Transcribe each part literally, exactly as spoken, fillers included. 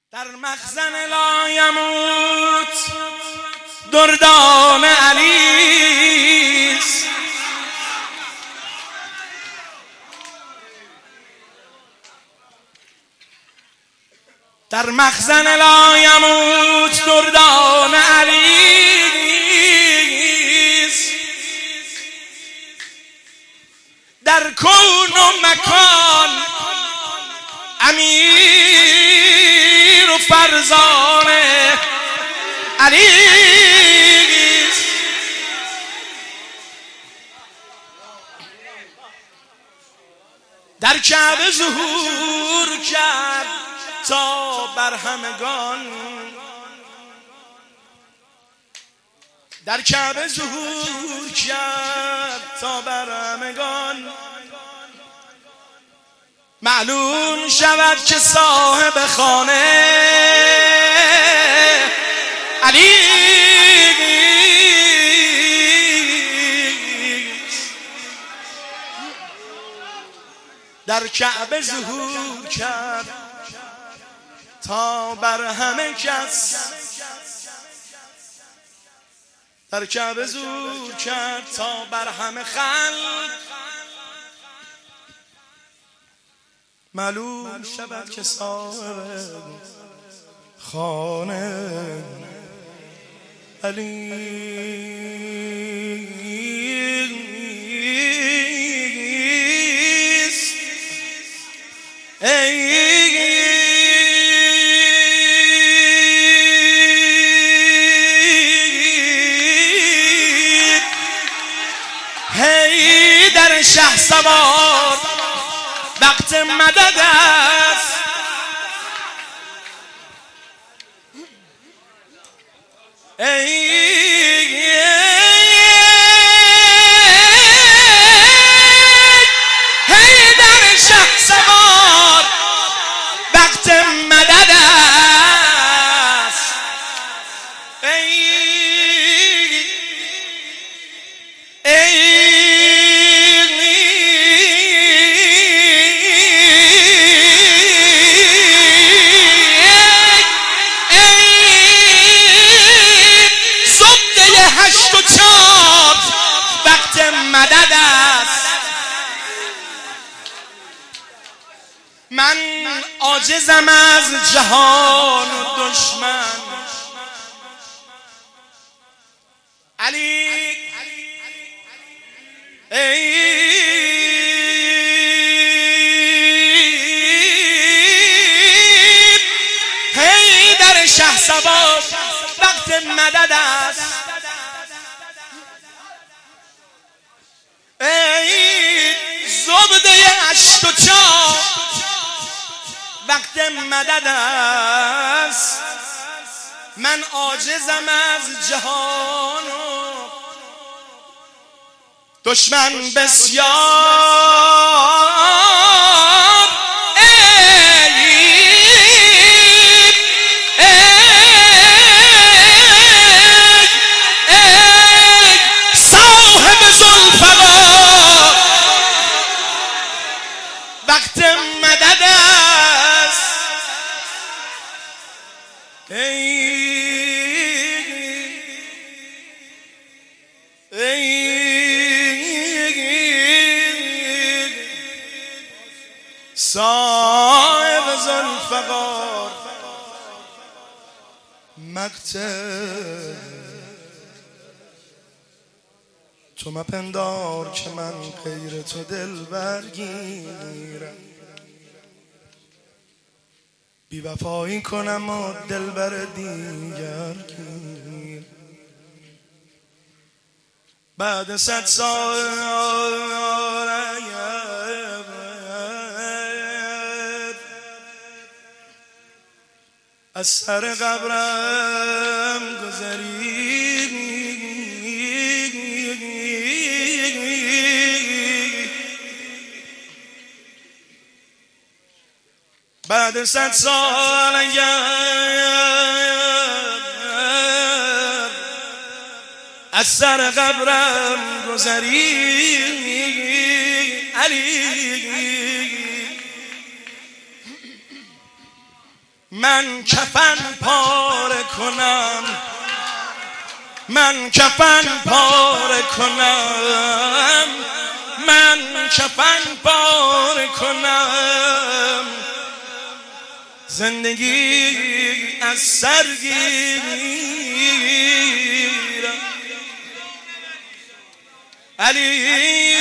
در مخزن لایموت دردان علیست، در مخزن لایموت دردان علیست، در کون و مکان امیر و فرزان علیست. در کعبه ظهور کرد تا بر همگان، در کعبه ظهور کرد تا بر همگان معلوم شود که صاحب خانه علیست. در کعبه ظهور کرد تا بر همه کس، در کعبه ظهور کرد تا بر همه خلق معلوم شود که صاحب خانه علیست. ای هی در شهسوار وقت مدد است، ای هی در شهسوار وقت مدد است، ای ای مدد است. من عاجزم از جهان و دشمن، علی ای هی در شهسوار وقت مدد است، ای زبده اشک و چاه وقت مدد است. من عاجزم از جهان و دشمن بسیار، وقت مدد است. ای ای صاحب ذوالفقار مقتل تو مپندار که من غیر تو دل برگیرم، بی وفایی کنم و دل بر دیگر گیر. بعد صد سال از سر قبرم گذری، بعد صد سال اگر از سر قبرم گذری علی من کفن پاره کنم، من کفن پاره کنم، من کفن پاره کنم، زندگی از سر گیرم. علی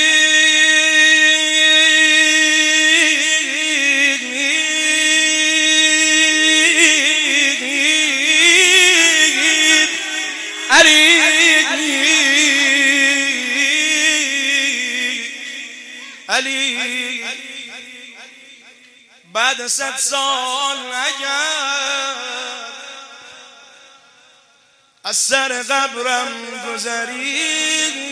علی بعد صد سال اگر از سر قبرم گذری،